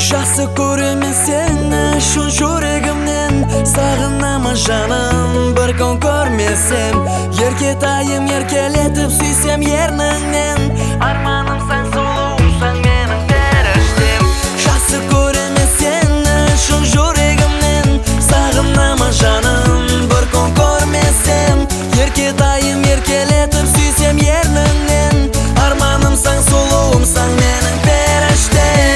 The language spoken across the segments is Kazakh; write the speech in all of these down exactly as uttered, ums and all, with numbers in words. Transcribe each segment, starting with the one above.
Жақсы көремін сені шын жүрегімнен, сағынамын жаным бір күн көрмесем. Еркетайым еркелетіп сүйсем ерніңнен, арманымсың сұлуымсың менің періштем. Жақсы көремін сені шын жүрегімнен, сағынамын жаным бір күн көрмесем. Еркетайым еркелетіп сүйсем ерніңнен, арманымсың сұлуымсың менің періштем.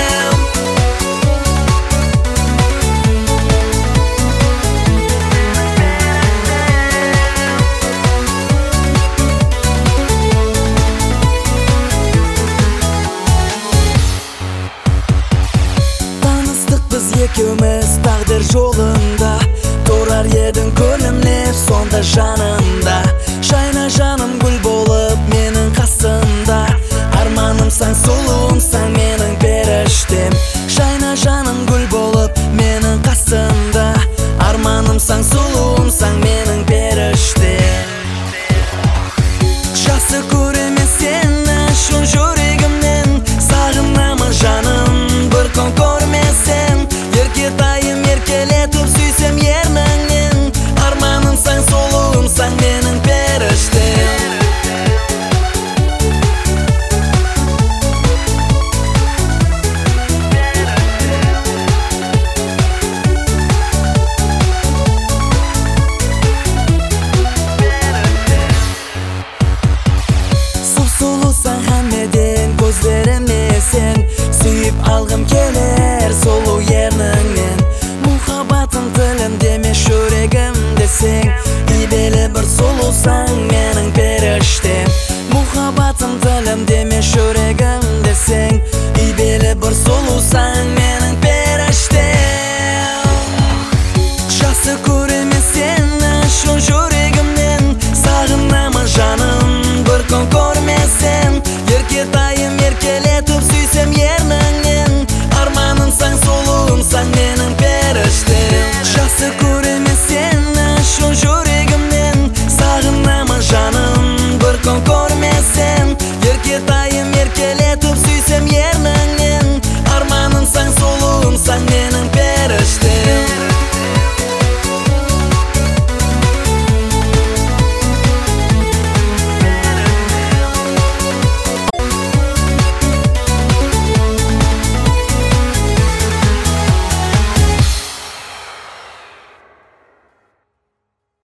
Біз екеуміз тағдыр жолында, тұрар едің күлімлеп сонда жанымда. Жайна жаным гүл болып менің қасымда, арманымсың сұлуымсың менің періштем. Жайна жаным гүл болып менің қасымда, арманымсың сұлуымсың менің періштем. Жақсы көремін сені шын жүрегімнен, сағынамын жаным бір күн көрмесем. Еркетайым еркелетіп сүйсем ерніңнен, арманымсың сұлуымсың менің періштем. Сұп-сұлусың хамеден көздеріме сен, сүйіп алғым келер сол